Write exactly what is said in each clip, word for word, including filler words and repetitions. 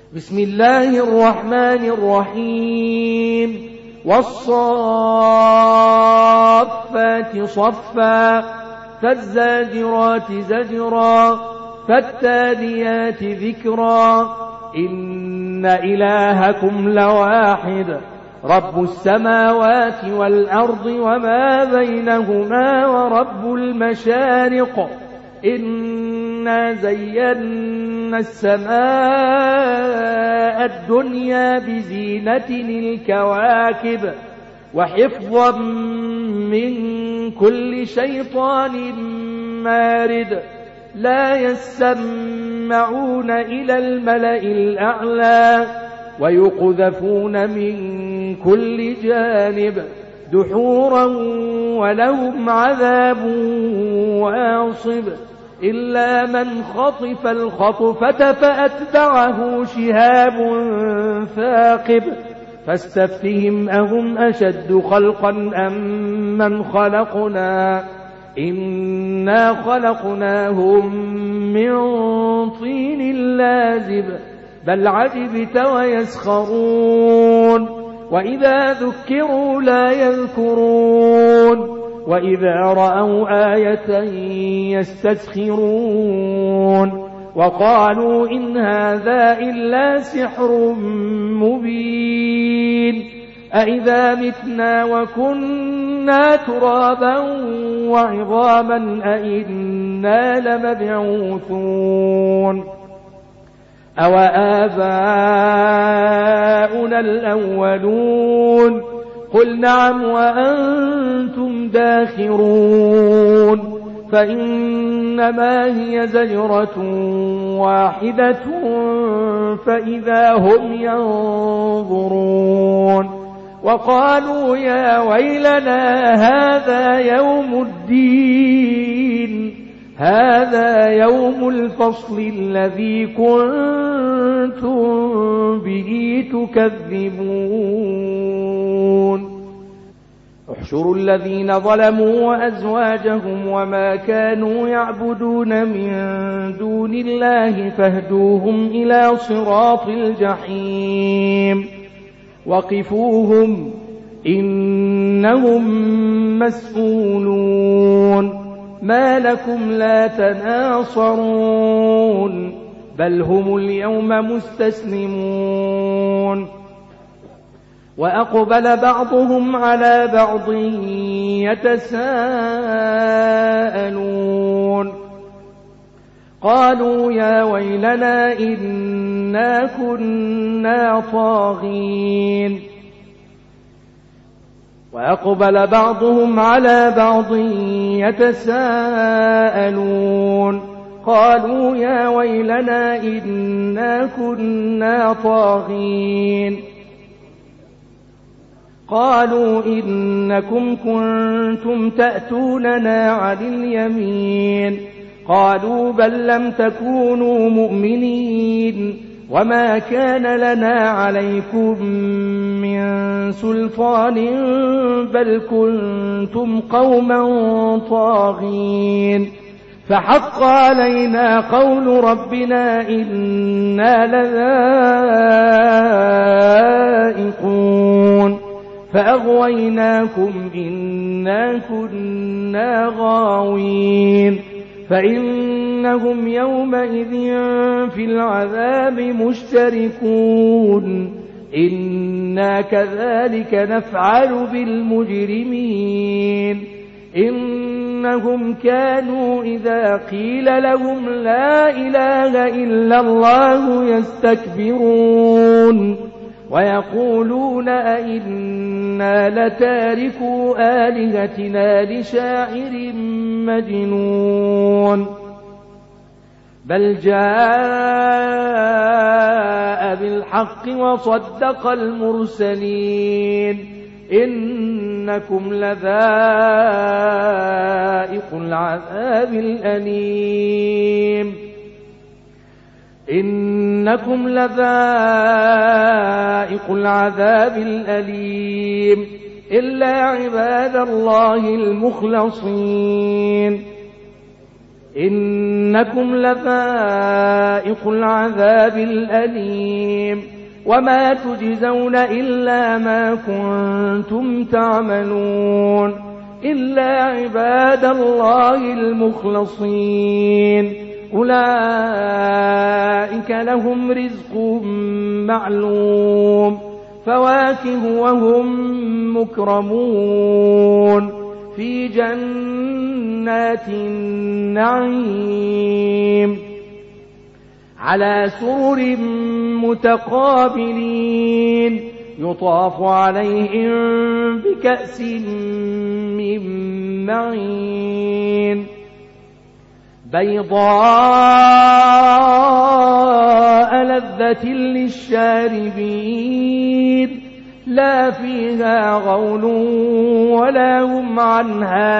بسم الله الرحمن الرحيم والصافات صفا فالزاجرات زجرا فالتاليات ذكرا إن إلهكم لواحد رب السماوات والأرض وما بينهما ورب المشارق إنا زينا السماء الدنيا بزينة الكواكب وحفظا من كل شيطان مارد لا يسمعون إلى الملأ الأعلى ويقذفون من كل جانب دحورا ولهم عذاب واصب إلا من خطف الخطفة فأتبعه شهاب ثاقب فاستفتهم أهم أشد خلقا أم من خلقنا إنا خلقناهم من طين لازب بل عجبت ويسخرون وإذا ذكروا لا يذكرون وإذا رأوا آية يستسخرون وقالوا إن هذا إلا سحر مبين أإذا متنا وكنا ترابا وعظاما أإنا لمبعوثون أوآباؤنا الأولون قل نعم وأنتم داخرون فإنما هي زجرة واحدة فإذا هم ينظرون وقالوا يا ويلنا هذا يوم الدين هذا يوم الفصل الذي كنتم به تكذبون احشروا الذين ظلموا وأزواجهم وما كانوا يعبدون من دون الله فاهدوهم إلى صراط الجحيم وقفوهم إنهم مسؤولون ما لكم لا تناصرون بل هم اليوم مستسلمون وأقبل بعضهم على بعض يتساءلون قالوا يا ويلنا إنا كنا طاغين وأقبل بعضهم على بعض يتساءلون قالوا يا ويلنا إنا كنا طاغين قالوا إنكم كنتم تأتوننا عن اليمين قالوا بل لم تكونوا مؤمنين وما كان لنا عليكم من سلطان بل كنتم قوما طاغين فحق علينا قول ربنا إنا لذائقون فأغويناكم إنا كنا غاوين فإنهم يومئذ في العذاب مشتركون إنا كذلك نفعل بالمجرمين إنهم كانوا إذا قيل لهم لا إله إلا الله يستكبرون ويقولون أئنا لتاركوا آلهتنا لشاعر مجنون بل جاء بالحق وصدق المرسلين إنكم لذائق العذاب الأليم إنكم لذائق العذاب الأليم إلا عباد الله المخلصين إنكم لذائق العذاب الأليم وما تجزون إلا ما كنتم تعملون إلا عباد الله المخلصين أولئك لهم رزق معلوم فواكه وهم مكرمون في جنات النعيم على سرر متقابلين يطاف عليهم بكأس من معين بيضاء لذة للشاربين لا فيها غول ولا هم عنها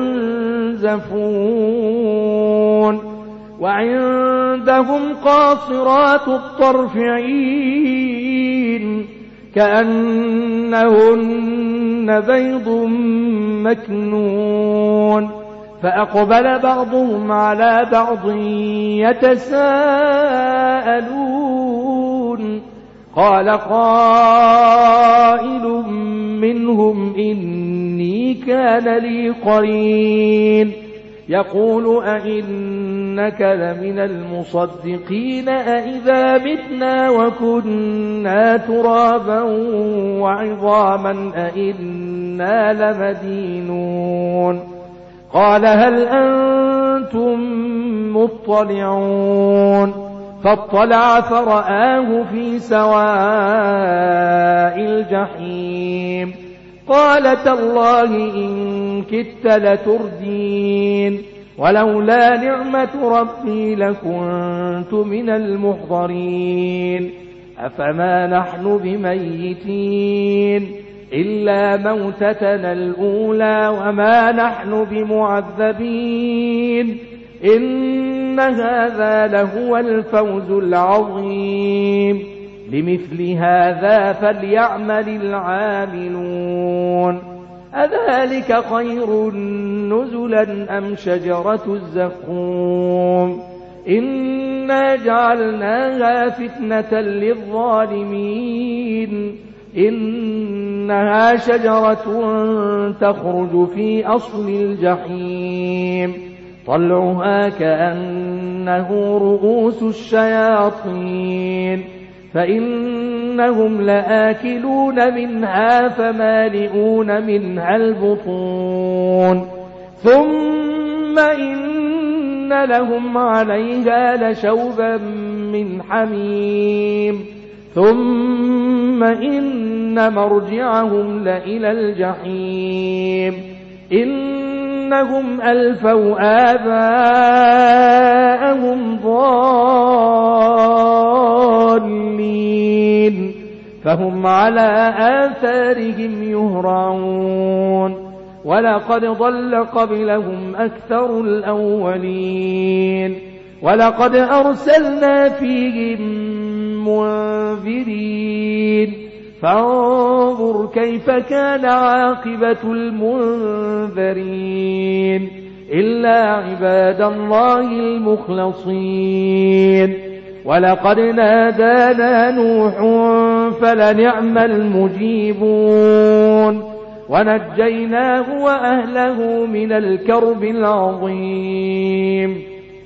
ينزفون وعندهم قاصرات الطرف عين كأنهن بيض مكنون فأقبل بعضهم على بعض يتساءلون قال قائل منهم إني كان لي قرين يقول أئنك لمن المصدقين أئذا متنا وكنا ترابا وعظاما أئنا لمدينون قال هل أنتم مطلعون فاطلع فرآه في سواء الجحيم قال تالله إن كدت لتردين ولولا نعمة ربي لكنت من المحضرين أفما نحن بميتين إلا موتتنا الأولى وما نحن بمعذبين إن هذا لهو الفوز العظيم لمثل هذا فليعمل العاملون أذلك خير نزلا أم شجرة الزقوم إنا جعلناها فتنة للظالمين إنها شجرة تخرج في أصل الجحيم طلعها كأنه رؤوس الشياطين فإنهم لآكلون منها فمالئون منها البطون ثم إن لهم عليها لشوبا من حميم ثم إن مرجعهم لإلى الجحيم إنهم ألفوا آباءهم ضالين فهم على آثارهم يهرعون ولقد ضل قبلهم أكثر الأولين ولقد أرسلنا فيهم منذرين فانظر كيف كان عاقبة المنذرين إلا عباد الله المخلصين ولقد نادانا نوح فلنعم المجيبون ونجيناه وأهله من الكرب العظيم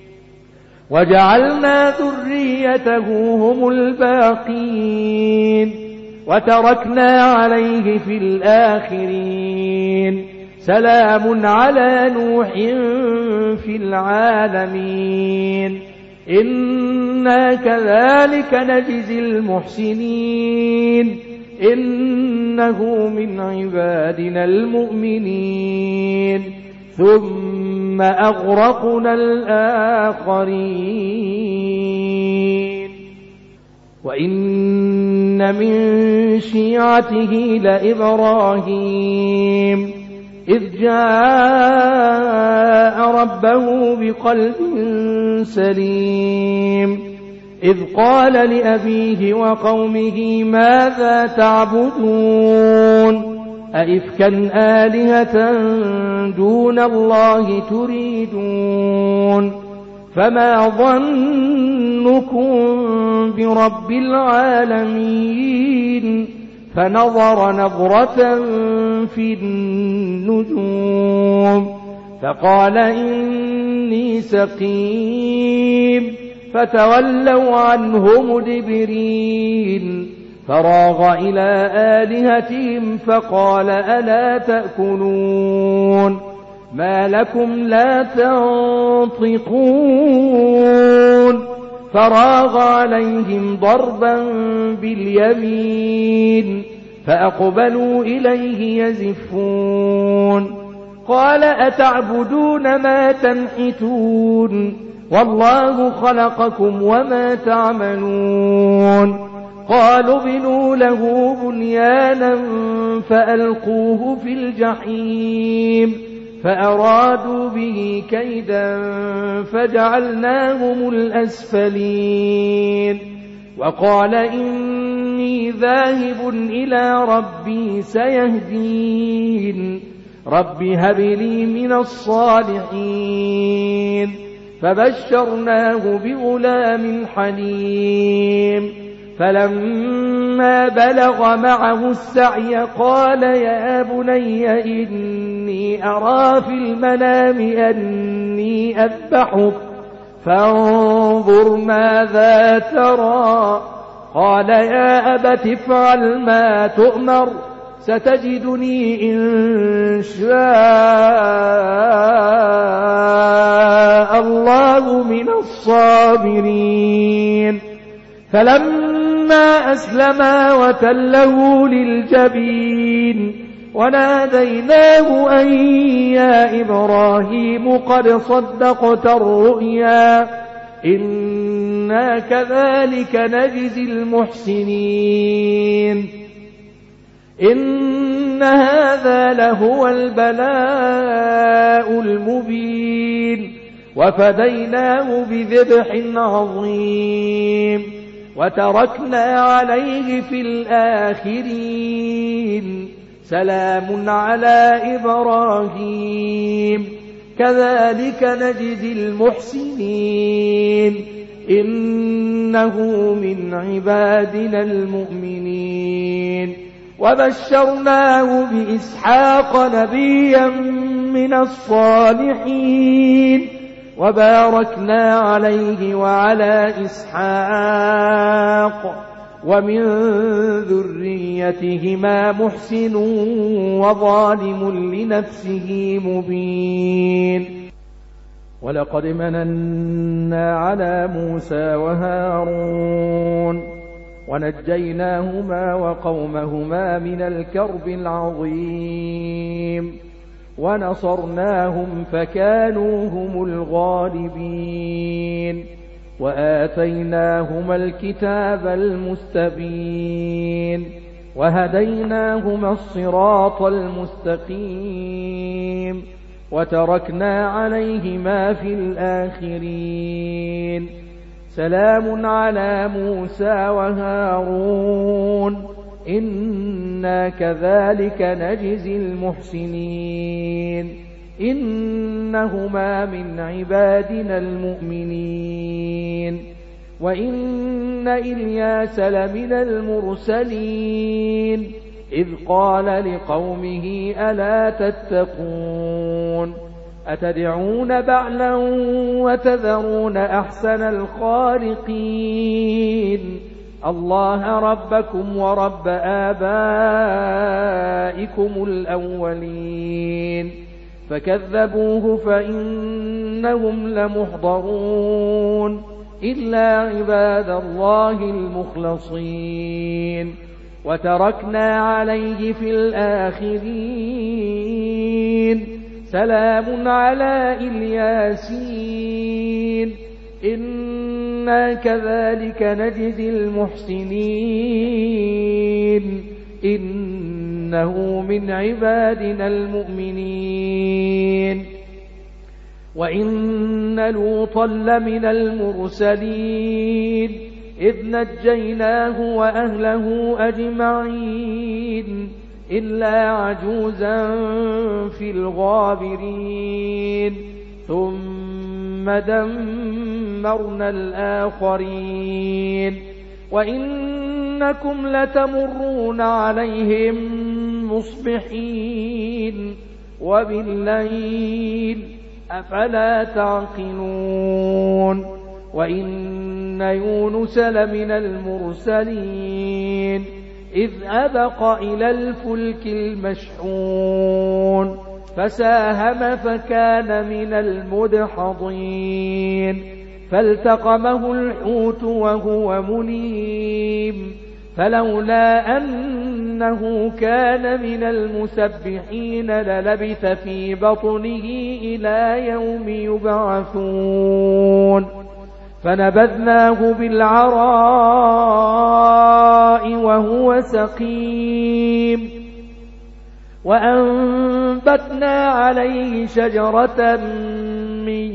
وجعلنا ذريته هم الباقين وتركنا عليه في الآخرين سلام على نوح في العالمين إنا كذلك نجزي المحسنين إنه من عبادنا المؤمنين ثم أغرقنا الآخرين وإن من شيعته لإبراهيم إذ جاء ربه بقلب سليم إذ قال لأبيه وقومه ماذا تعبدون أئفكا آلهة دون الله تريدون فما ظنكم برب العالمين فنظر نظرة في النجوم فقال إني سقيم فتولوا عنه مدبرين فراغ إلى آلهتهم فقال ألا تأكلون ما لكم لا تنطقون فراغ عليهم ضربا باليمين فأقبلوا إليه يزفون قال أتعبدون ما تنحتون والله خلقكم وما تعملون قالوا ابنوا له بنيانا فألقوه في الجحيم فأرادوا به كيدا فجعلناهم الأسفلين وقال إني ذاهب إلى ربي سيهدين رب هب لي من الصالحين فبشرناه بغلام حليم فلما بلغ معه السعي قال يا بني إني أرى في المنام أني أذبحك فانظر ماذا ترى قال يا أبت افعل ما تؤمر ستجدني إن شاء الله من الصابرين فلما أسلما وتله للجبين وناديناه أن يا إبراهيم قد صدقت الرؤيا إنا كذلك نجزي المحسنين إن هذا لهو البلاء المبين وفديناه بذبح عظيم وتركنا عليه في الآخرين سلام على إبراهيم كذلك نجزي المحسنين إنه من عبادنا المؤمنين وبشرناه بإسحاق نبيا من الصالحين وباركنا عليه وعلى إسحاق ومن ذريتهما محسن وظالم لنفسه مبين ولقد مننا على موسى وهارون ونجيناهما وقومهما من الكرب العظيم ونصرناهم فكانوا هم الغالبين وآتيناهما الكتاب المستبين وهديناهما الصراط المستقيم وتركنا عليهما في الآخرين سلام على موسى وهارون إنا كذلك نجزي المحسنين إنهما من عبادنا المؤمنين وإن إلياس لمن المرسلين إذ قال لقومه ألا تتقون أتدعون بعلا وتذرون أحسن الخالقين الله ربكم ورب آبائكم الأولين فكذبوه فإنهم لمحضرون إلا عباد الله المخلصين وتركنا عليه في الآخرين سلام على الياسين إنا كذلك نجزي المحسنين إنه من عبادنا المؤمنين وإن لوطا لمن المرسلين إذ نجيناه وأهله أجمعين إلا عجوزا في الغابرين ثم دمرنا الآخرين وإنكم لتمرون عليهم مصبحين وبالليل أفلا تعقلون وإن يونس لمن المرسلين إذ أبق إلى الفلك المشحون فساهم فكان من المدحضين فالتقمه الحوت وهو مليم فلولا أنه كان من المسبحين للبث في بطنه إلى يوم يبعثون فنبذناه بالعراء وهو سقيم وأنبتنا عليه شجرة من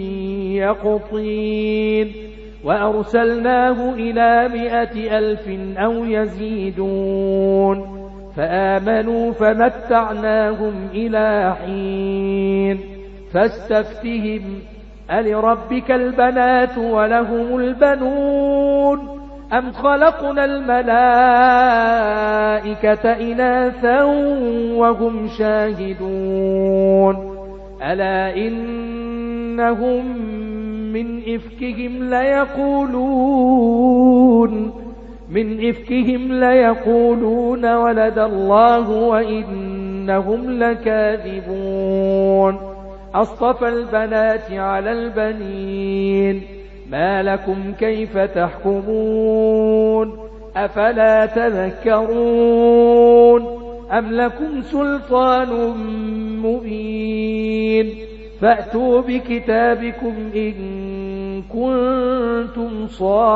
يقطين وأرسلناه إلى مائة ألف أو يزيدون فآمنوا فمتعناهم إلى حين فاستفتهم ألربك البنات ولهم البنون أم خلقنا الملائكة إناثا وهم شاهدون ألا إنهم من إفكهم ليقولون من إفكهم ليقولون ولد الله وإنهم لكاذبون أصطفى البنات على البنين ما لكم كيف تحكمون أفلا تذكرون أم لكم سلطان مبين فأتوا بكتابكم إن كنتم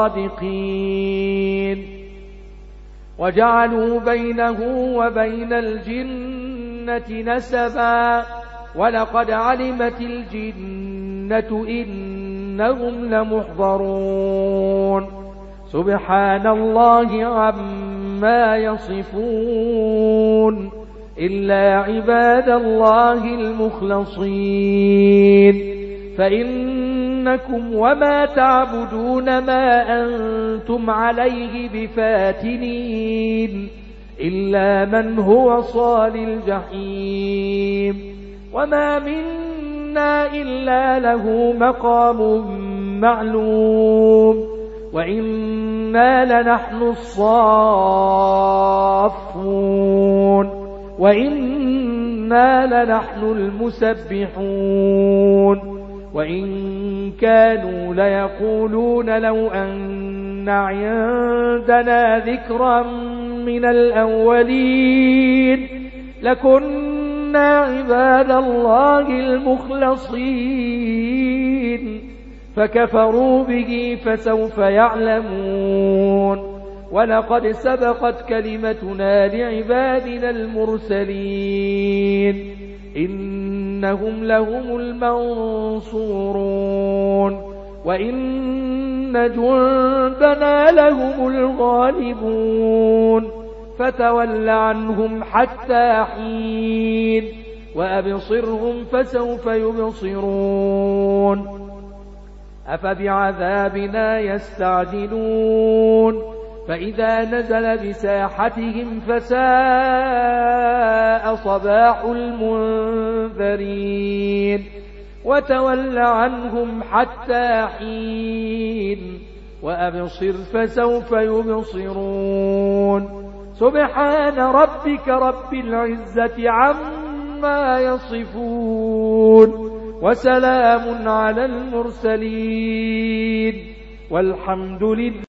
صادقين وجعلوا بينه وبين الجنة نسبا ولقد علمت الجنة إنهم لمحضرون سبحان الله عما يصفون إلا عباد الله المخلصين فإنكم وما تعبدون ما أنتم عليه بفاتنين إلا من هو صال الجحيم وما منا إلا له مقام معلوم وإنا لنحن الصافون وإنا لنحن المسبحون وإن كانوا ليقولون لو أن عندنا ذكرا من الأولين لكنا عباد الله المخلصين فكفروا به فسوف يعلمون ولقد سبقت كلمتنا لعبادنا المرسلين إنهم لهم المنصورون وإن جندنا لهم الغالبون فتول عنهم حتى حين وأبصرهم فسوف يبصرون أفبعذابنا يستعجلون فإذا نزل بساحتهم فساء صباح المنذرين وتول عنهم حتى حين وأبصر فسوف يبصرون سبحان ربك رب العزة عما يصفون وسلام على المرسلين والحمد لله.